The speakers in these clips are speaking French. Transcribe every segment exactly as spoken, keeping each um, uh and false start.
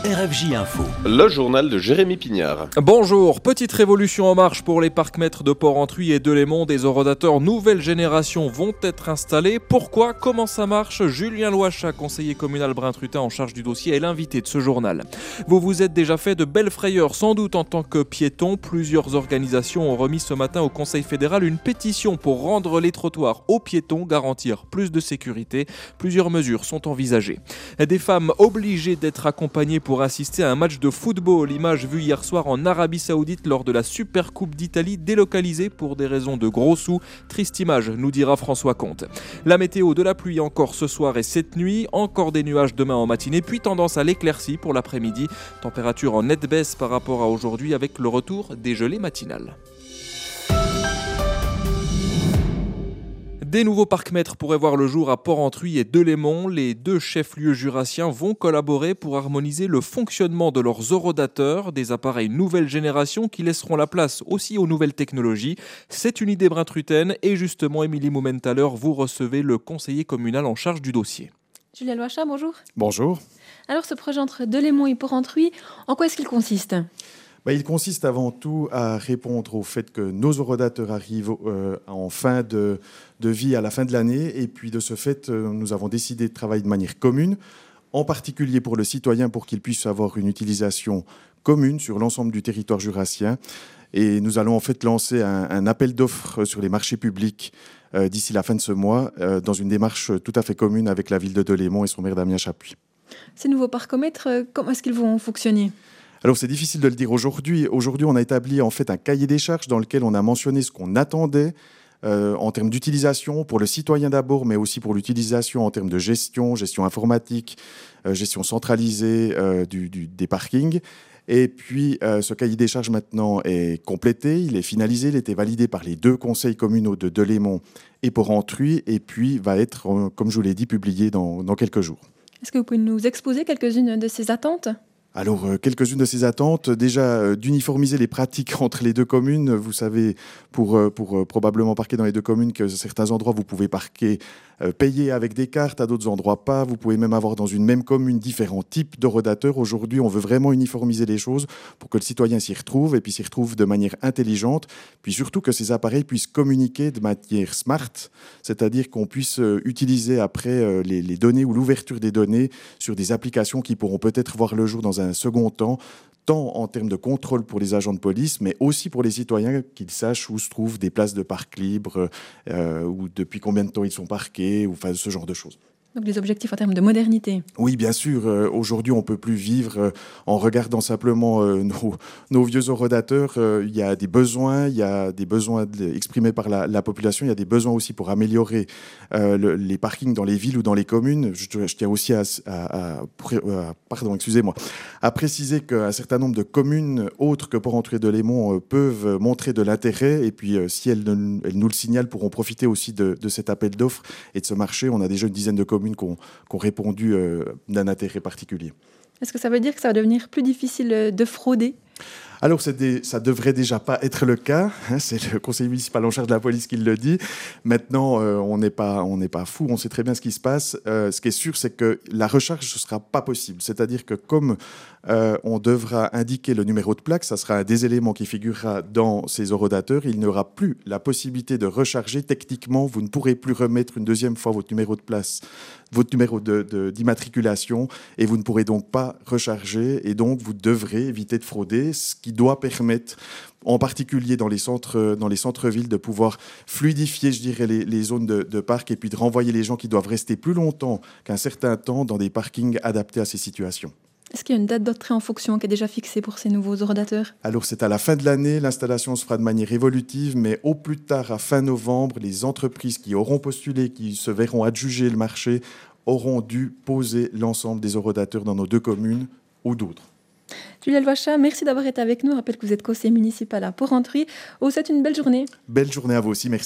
R F J Info. Le journal de Jérémy Pignard. Bonjour, petite révolution en marche pour les parcs-mètres de Port-Entruy et Delémont. Des horodateurs nouvelle génération vont être installés. Pourquoi ? Comment ça marche ? Julien Loachat, conseiller communal Brun-Truttin en charge du dossier, est l'invité de ce journal. Vous vous êtes déjà fait de belles frayeurs, sans doute en tant que piéton. Plusieurs organisations ont remis ce matin au Conseil fédéral une pétition pour rendre les trottoirs aux piétons, garantir plus de sécurité. Plusieurs mesures sont envisagées. Des femmes obligées d'être accompagnées pour assister à un match de football. Image vue hier soir en Arabie Saoudite lors de la Super Coupe d'Italie, délocalisée pour des raisons de gros sous. Triste image, nous dira François Comte. La météo, de la pluie encore ce soir et cette nuit, encore des nuages demain en matinée, puis tendance à l'éclaircie pour l'après-midi. Température en nette baisse par rapport à aujourd'hui avec le retour des gelées matinales. Des nouveaux parcs-mètres pourraient voir le jour à Port-Entruy et Delémont. Les deux chefs-lieux jurassiens vont collaborer pour harmoniser le fonctionnement de leurs horodateurs, des appareils nouvelle génération qui laisseront la place aussi aux nouvelles technologies. C'est une idée brun-trutaine et justement, Émilie Moumentaler, vous recevez le conseiller communal en charge du dossier. Julien Loachat, bonjour. Bonjour. Alors ce projet entre Delémont et Port-Entruy, en quoi est-ce qu'il consiste ? Bah, il consiste avant tout à répondre au fait que nos horodateurs arrivent euh, en fin de, de vie à la fin de l'année. Et puis de ce fait, euh, nous avons décidé de travailler de manière commune, en particulier pour le citoyen, pour qu'il puisse avoir une utilisation commune sur l'ensemble du territoire jurassien. Et nous allons en fait lancer un, un appel d'offres sur les marchés publics euh, d'ici la fin de ce mois, euh, dans une démarche tout à fait commune avec la ville de Delémont et son maire Damien Chapuis. Ces nouveaux parcomètres, comment est-ce qu'ils vont fonctionner ? Alors c'est difficile de le dire aujourd'hui. Aujourd'hui, on a établi en fait un cahier des charges dans lequel on a mentionné ce qu'on attendait euh, en termes d'utilisation pour le citoyen d'abord, mais aussi pour l'utilisation en termes de gestion, gestion informatique, euh, gestion centralisée euh, du, du, des parkings. Et puis euh, ce cahier des charges maintenant est complété, il est finalisé, il a été validé par les deux conseils communaux de Delémont et Port-Entruy, et puis va être, euh, comme je vous l'ai dit, publié dans, dans quelques jours. Est-ce que vous pouvez nous exposer quelques-unes de ces attentes ? Alors, euh, quelques-unes de ces attentes, déjà euh, d'uniformiser les pratiques entre les deux communes. Vous savez, pour, euh, pour euh, probablement parquer dans les deux communes, que certains endroits, vous pouvez parquer, euh, payer avec des cartes, à d'autres endroits pas. Vous pouvez même avoir dans une même commune différents types d'horodateurs. Aujourd'hui, on veut vraiment uniformiser les choses pour que le citoyen s'y retrouve et puis s'y retrouve de manière intelligente. Puis surtout que ces appareils puissent communiquer de manière smart, c'est-à-dire qu'on puisse euh, utiliser après euh, les, les données ou l'ouverture des données sur des applications qui pourront peut-être voir le jour dans un un second temps, tant en termes de contrôle pour les agents de police, mais aussi pour les citoyens, qu'ils sachent où se trouvent des places de parc libres, euh, ou depuis combien de temps ils sont parqués, ou enfin, ce genre de choses. Donc des objectifs en termes de modernité. Oui, bien sûr. Euh, aujourd'hui, on ne peut plus vivre euh, en regardant simplement euh, nos, nos vieux horodateurs. Euh, il y a des besoins, il y a des besoins de, exprimés par la, la population. Il y a des besoins aussi pour améliorer euh, le, les parkings dans les villes ou dans les communes. Je, je tiens aussi à, à, à, à, pardon, excusez-moi, à préciser qu'un certain nombre de communes autres que Port-Entruy et Delémont euh, peuvent montrer de l'intérêt. Et puis, euh, si elles, elles nous le signalent, pourront profiter aussi de, de cet appel d'offres et de ce marché. On a déjà une dizaine de communes qui ont, qui ont répondu euh, d'un intérêt particulier. Est-ce que ça veut dire que ça va devenir plus difficile de frauder ? Alors, c'est des, ça ne devrait déjà pas être le cas. Hein, c'est le conseil municipal en charge de la police qui le dit. Maintenant, euh, on n'est pas, on n'est pas fou. On sait très bien ce qui se passe. Euh, ce qui est sûr, c'est que la recharge ne sera pas possible. C'est-à-dire que comme euh, on devra indiquer le numéro de plaque, ça sera un des éléments qui figurera dans ces horodateurs. Il n'y aura plus la possibilité de recharger. Techniquement, vous ne pourrez plus remettre une deuxième fois votre numéro de place, votre numéro de, de, d'immatriculation, et vous ne pourrez donc pas recharger. Et donc, vous devrez éviter de frauder, ce qui doit permettre, en particulier dans les centres, dans les centres-villes, de pouvoir fluidifier, je dirais, les, les zones de, de parc et puis de renvoyer les gens qui doivent rester plus longtemps qu'un certain temps dans des parkings adaptés à ces situations. Est-ce qu'il y a une date d'entrée en fonction qui est déjà fixée pour ces nouveaux horodateurs ? Alors, c'est à la fin de l'année. L'installation se fera de manière évolutive, mais au plus tard, à fin novembre, les entreprises qui auront postulé, qui se verront adjuger le marché, auront dû poser l'ensemble des horodateurs dans nos deux communes ou d'autres. Julien Loachat, merci d'avoir été avec nous. Je rappelle que vous êtes conseiller municipal à Port-Entruy. Vous souhaite une belle journée. Belle journée à vous aussi, merci.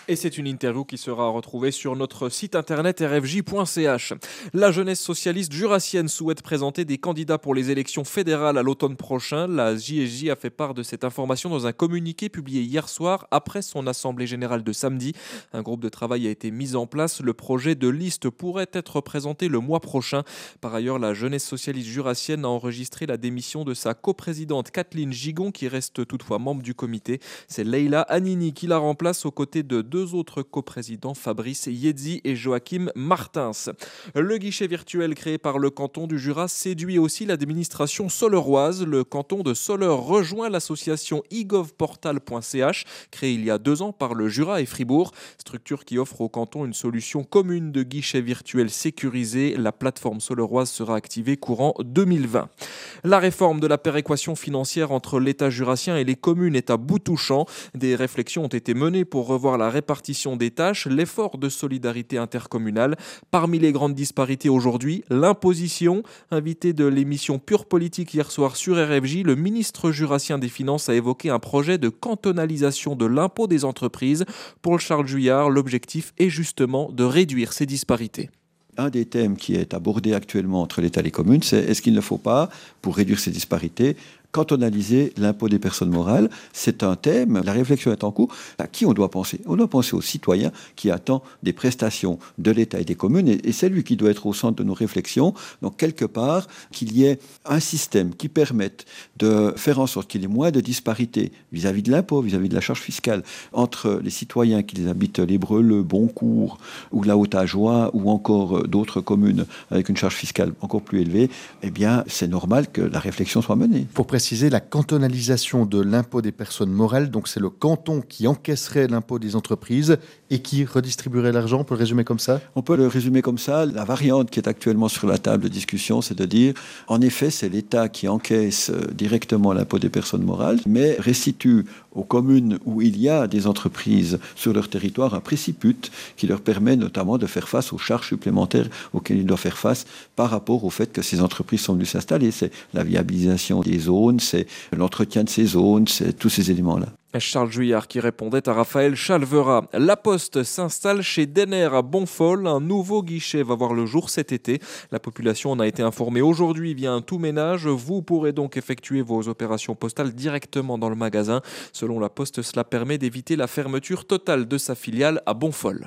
Et c'est une interview qui sera retrouvée sur notre site internet r f j point c h. La jeunesse socialiste jurassienne souhaite présenter des candidats pour les élections fédérales à l'automne prochain. La J S J a fait part de cette information dans un communiqué publié hier soir après son assemblée générale de samedi. Un groupe de travail a été mis en place. Le projet de liste pourrait être présenté le mois prochain. Par ailleurs, la jeunesse socialiste jurassienne a enregistré la démission de sa coprésidente Kathleen Gigon, qui reste toutefois membre du comité. C'est Leila Hanini qui la remplace aux côtés de deux autres coprésidents, Fabrice Yedzi et Joachim Martins. Le guichet virtuel créé par le canton du Jura séduit aussi l'administration soleroise. Le canton de Soleure rejoint l'association e gov portal point c h, créée il y a deux ans par le Jura et Fribourg, structure qui offre au canton une solution commune de guichet virtuel sécurisé. La plateforme soleroise sera activée courant deux mille vingt. La réforme de la péréquation financière entre l'État jurassien et les communes est à bout touchant. Des réflexions ont été menées pour revoir la répartition des tâches, l'effort de solidarité intercommunale. Parmi les grandes disparités aujourd'hui, l'imposition. Invité de l'émission Pure Politique hier soir sur R F J, le ministre jurassien des Finances a évoqué un projet de cantonalisation de l'impôt des entreprises. Pour Charles Juillard, l'objectif est justement de réduire ces disparités. Un des thèmes qui est abordé actuellement entre l'État et les communes, c'est est-ce qu'il ne faut pas, pour réduire ces disparités, cantonaliser l'impôt des personnes morales. C'est un thème, la réflexion est en cours. À qui on doit penser? On doit penser aux citoyens qui attendent des prestations de l'État et des communes, et, et c'est lui qui doit être au centre de nos réflexions. Donc quelque part, qu'il y ait un système qui permette de faire en sorte qu'il y ait moins de disparités vis-à-vis de l'impôt, vis-à-vis de la charge fiscale, entre les citoyens qui habitent les Breleux, Boncourt ou la Haute-Ajoie, ou encore d'autres communes avec une charge fiscale encore plus élevée. Eh bien, c'est normal que la réflexion soit menée. Pour préciser la cantonalisation de l'impôt des personnes morales, donc c'est le canton qui encaisserait l'impôt des entreprises et qui redistribuerait l'argent, on peut le résumer comme ça? On peut le résumer comme ça. La variante qui est actuellement sur la table de discussion, c'est de dire, en effet, c'est l'État qui encaisse directement l'impôt des personnes morales, mais restitue aux communes où il y a des entreprises sur leur territoire un préciput qui leur permet notamment de faire face aux charges supplémentaires auxquelles ils doivent faire face par rapport au fait que ces entreprises sont venues s'installer. C'est la viabilisation des zones, c'est l'entretien de ces zones, c'est tous ces éléments-là. Charles Juillard qui répondait à Raphaël Chalvera. La Poste s'installe chez Denner à Bonfol. Un nouveau guichet va voir le jour cet été. La population en a été informée aujourd'hui via un tout ménage. Vous pourrez donc effectuer vos opérations postales directement dans le magasin. Selon la Poste, cela permet d'éviter la fermeture totale de sa filiale à Bonfol.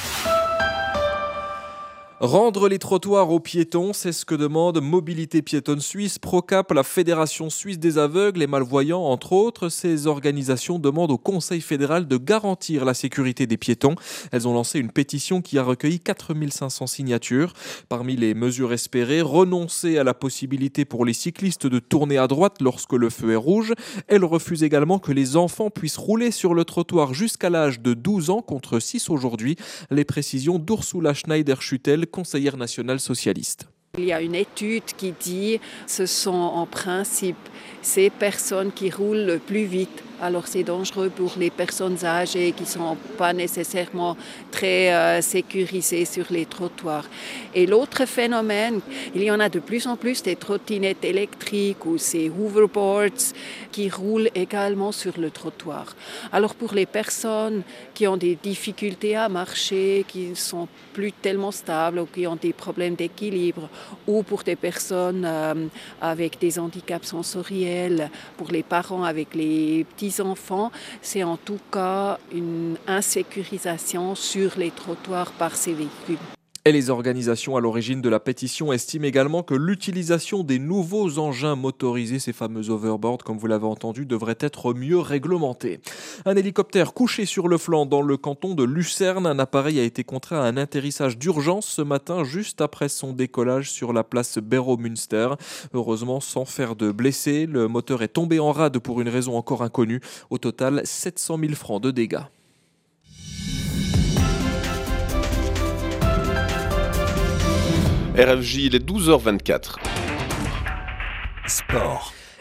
Rendre les trottoirs aux piétons, c'est ce que demande Mobilité Piétonne Suisse, Procap, la Fédération Suisse des Aveugles et Malvoyants, entre autres. Ces organisations demandent au Conseil fédéral de garantir la sécurité des piétons. Elles ont lancé une pétition qui a recueilli quatre mille cinq cents signatures. Parmi les mesures espérées, renoncer à la possibilité pour les cyclistes de tourner à droite lorsque le feu est rouge. Elles refusent également que les enfants puissent rouler sur le trottoir jusqu'à l'âge de douze ans contre six aujourd'hui. Les précisions d'Ursula Schneider-Schüttel, conseillère nationale socialiste. Il y a une étude qui dit que ce sont en principe ces personnes qui roulent le plus vite. Alors c'est dangereux pour les personnes âgées qui ne sont pas nécessairement très euh, sécurisées sur les trottoirs. Et l'autre phénomène, il y en a de plus en plus des trottinettes électriques ou ces hoverboards qui roulent également sur le trottoir. Alors pour les personnes qui ont des difficultés à marcher, qui ne sont plus tellement stables ou qui ont des problèmes d'équilibre, ou pour des personnes euh, avec des handicaps sensoriels, pour les parents avec les petits enfants, c'est en tout cas une insécurisation sur les trottoirs par ces véhicules. Et les organisations à l'origine de la pétition estiment également que l'utilisation des nouveaux engins motorisés, ces fameux overboards, comme vous l'avez entendu, devrait être mieux réglementée. Un hélicoptère couché sur le flanc dans le canton de Lucerne. Un appareil a été contraint à un atterrissage d'urgence ce matin, juste après son décollage sur la place Beromünster. Heureusement, sans faire de blessés, le moteur est tombé en rade pour une raison encore inconnue. Au total, sept cent mille francs de dégâts. R F J, il est douze heures vingt-quatre. Sport.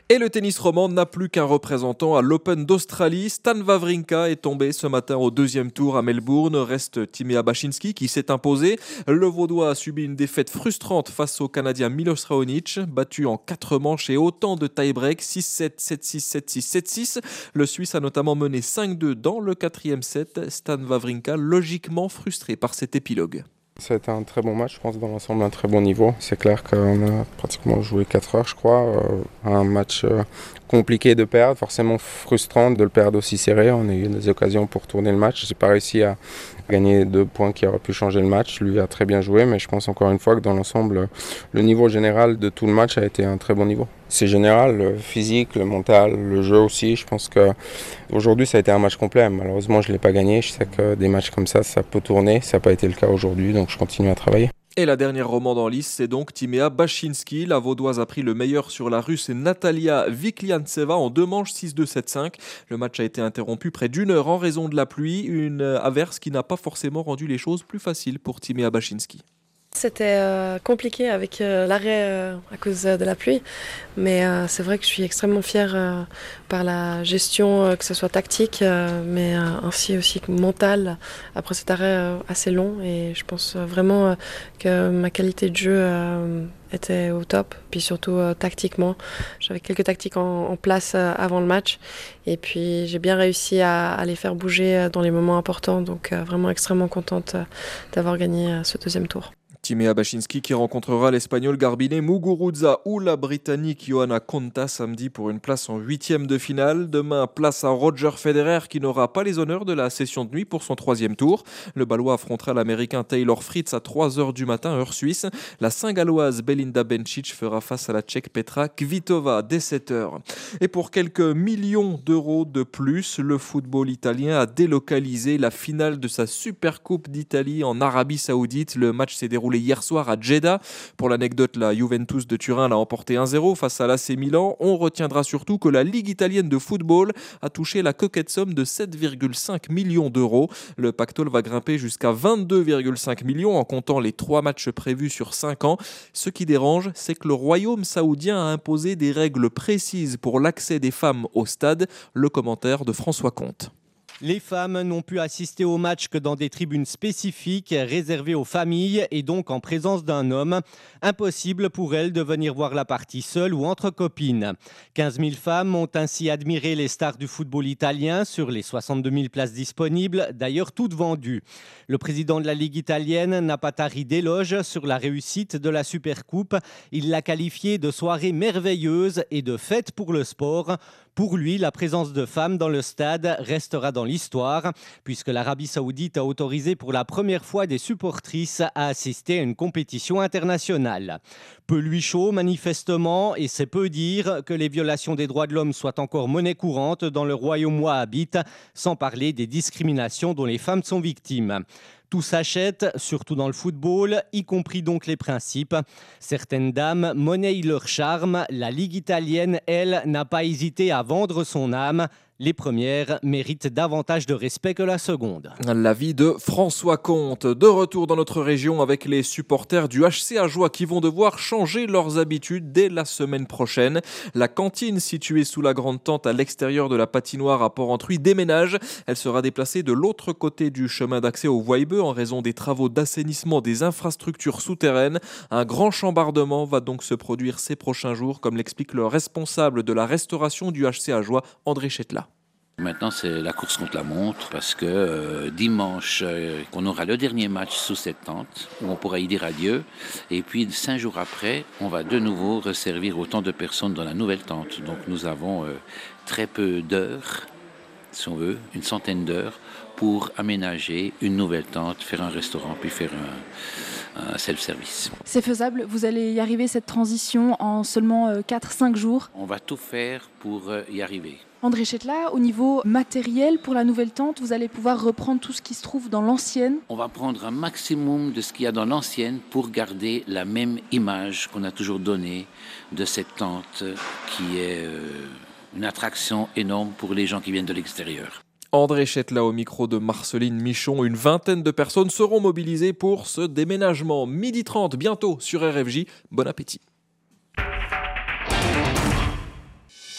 Et le tennis roman n'a plus qu'un représentant à l'Open d'Australie. Stan Wawrinka est tombé ce matin au deuxième tour à Melbourne. Reste Timea Bacsinszky qui s'est imposé. Le Vaudois a subi une défaite frustrante face au Canadien Milos Raonic, battu en quatre manches et autant de tie-break, six sept, sept six, sept six, sept six. Le Suisse a notamment mené cinq deux dans le quatrième set. Stan Wawrinka logiquement frustré par cet épilogue. C'était un très bon match, je pense, dans l'ensemble, un très bon niveau. C'est clair qu'on a pratiquement joué quatre heures, je crois. Euh, un match euh, compliqué de perdre, forcément frustrant de le perdre aussi serré. On a eu des occasions pour tourner le match. J'ai pas réussi à gagner deux points qui auraient pu changer le match. Lui a très bien joué, mais je pense encore une fois que dans l'ensemble, le niveau général de tout le match a été un très bon niveau. C'est général, le physique, le mental, le jeu aussi. Je pense qu'aujourd'hui, ça a été un match complet. Malheureusement, je ne l'ai pas gagné. Je sais que des matchs comme ça, ça peut tourner. Ça n'a pas été le cas aujourd'hui, donc je continue à travailler. Et la dernière romande en lice, c'est donc Timea Bacsinszky. La Vaudoise a pris le meilleur sur la Russe Natalia Vikliantseva en deux manches six deux sept cinq. Le match a été interrompu près d'une heure en raison de la pluie, une averse qui n'a pas forcément rendu les choses plus faciles pour Timea Bacsinszky. C'était euh, compliqué avec euh, l'arrêt euh, à cause de la pluie, mais euh, c'est vrai que je suis extrêmement fière euh, par la gestion, euh, que ce soit tactique, euh, mais euh, ainsi aussi mentale, après cet arrêt euh, assez long. Et je pense vraiment euh, que ma qualité de jeu euh, était au top, puis surtout euh, tactiquement. J'avais quelques tactiques en, en place euh, avant le match, et puis j'ai bien réussi à, à les faire bouger euh, dans les moments importants, donc euh, vraiment extrêmement contente euh, d'avoir gagné euh, ce deuxième tour. Timea Bacsinszky qui rencontrera l'Espagnol Garbine Muguruza ou la Britannique Johanna Konta samedi pour une place en huitième de finale. Demain, place à Roger Federer qui n'aura pas les honneurs de la session de nuit pour son troisième tour. Le Balois affrontera l'Américain Taylor Fritz à trois heures du matin, heure suisse. La Saint-Galloise Belinda Bencic fera face à la Tchèque Petra Kvitova dès sept heures. Et pour quelques millions d'euros de plus, le football italien a délocalisé la finale de sa Supercoupe d'Italie en Arabie Saoudite. Le match s'est déroulé hier soir à Jeddah. Pour l'anecdote, la Juventus de Turin l'a emporté un zéro face à l'A C Milan. On retiendra surtout que la Ligue italienne de football a touché la coquette somme de sept virgule cinq millions d'euros. Le pactole va grimper jusqu'à vingt-deux virgule cinq millions en comptant les trois matchs prévus sur cinq ans. Ce qui dérange, c'est que le royaume saoudien a imposé des règles précises pour l'accès des femmes au stade. Le commentaire de François Comte. Les femmes n'ont pu assister au match que dans des tribunes spécifiques réservées aux familles et donc en présence d'un homme. Impossible pour elles de venir voir la partie seule ou entre copines. quinze mille femmes ont ainsi admiré les stars du football italien sur les soixante-deux mille places disponibles, d'ailleurs toutes vendues. Le président de la Ligue italienne n'a pas tari d'éloges sur la réussite de la Supercoupe. Il l'a qualifiée de soirée merveilleuse et de fête pour le sport. Pour lui, la présence de femmes dans le stade restera dans l'histoire, puisque l'Arabie Saoudite a autorisé pour la première fois des supportrices à assister à une compétition internationale. Peu lui chaud, manifestement, et c'est peu dire que les violations des droits de l'homme soient encore monnaie courante dans le royaume wahhabite, sans parler des discriminations dont les femmes sont victimes. Tout s'achète, surtout dans le football, y compris donc les principes. Certaines dames monnaient leur charme. La Ligue italienne, elle, n'a pas hésité à vendre son âme. Les premières méritent davantage de respect que la seconde. L'avis de François Comte. De retour dans notre région avec les supporters du H C Ajoie qui vont devoir changer leurs habitudes dès la semaine prochaine. La cantine située sous la grande tente à l'extérieur de la patinoire à Port-Entruy déménage. Elle sera déplacée de l'autre côté du chemin d'accès au Voibeux en raison des travaux d'assainissement des infrastructures souterraines. Un grand chambardement va donc se produire ces prochains jours, comme l'explique le responsable de la restauration du H C Ajoie, André Chetla. Maintenant, c'est la course contre la montre parce que euh, dimanche, euh, on aura le dernier match sous cette tente où on pourra y dire adieu. Et puis, cinq jours après, on va de nouveau resservir autant de personnes dans la nouvelle tente. Donc, nous avons euh, très peu d'heures, si on veut, une centaine d'heures pour aménager une nouvelle tente, faire un restaurant, puis faire un, un self-service. C'est faisable? Vous allez y arriver, cette transition, en seulement quatre à cinq jours? On va tout faire pour euh, y arriver. André Chetla, au niveau matériel pour la nouvelle tente, vous allez pouvoir reprendre tout ce qui se trouve dans l'ancienne? On va prendre un maximum de ce qu'il y a dans l'ancienne pour garder la même image qu'on a toujours donnée de cette tente qui est euh, une attraction énorme pour les gens qui viennent de l'extérieur. André Chetla au micro de Marceline Michon. Une vingtaine de personnes seront mobilisées pour ce déménagement. midi trente bientôt sur R F J. Bon appétit.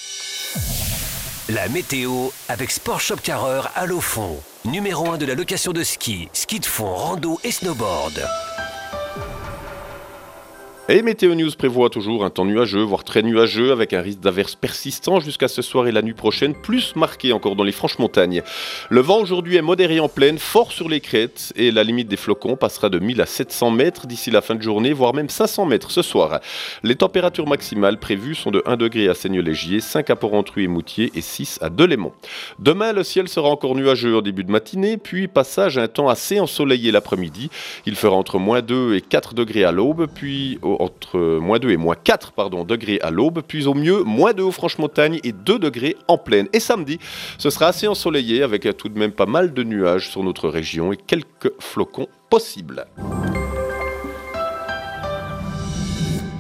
La météo avec Sport Shop Carreur à Lofond. Numéro un de la location de ski, ski de fond, rando et snowboard. Et Météo News prévoit toujours un temps nuageux, voire très nuageux, avec un risque d'averses persistant jusqu'à ce soir et la nuit prochaine, plus marqué encore dans les franches montagnes. Le vent aujourd'hui est modéré en plaine, fort sur les crêtes, et la limite des flocons passera de mille à sept cents mètres d'ici la fin de journée, voire même cinq cents mètres ce soir. Les températures maximales prévues sont de un degré à Seignelay-Gier, cinq à Porrentruy et Moutier et six à Delémont. Demain, le ciel sera encore nuageux en début de matinée, puis passage à un temps assez ensoleillé l'après-midi. Il fera entre moins deux et quatre degrés à l'aube, puis au entre moins deux et moins quatre pardon, degrés à l'aube, puis au mieux moins deux aux Franches-Montagnes et deux degrés en plaine. Et samedi, ce sera assez ensoleillé avec tout de même pas mal de nuages sur notre région et quelques flocons possibles.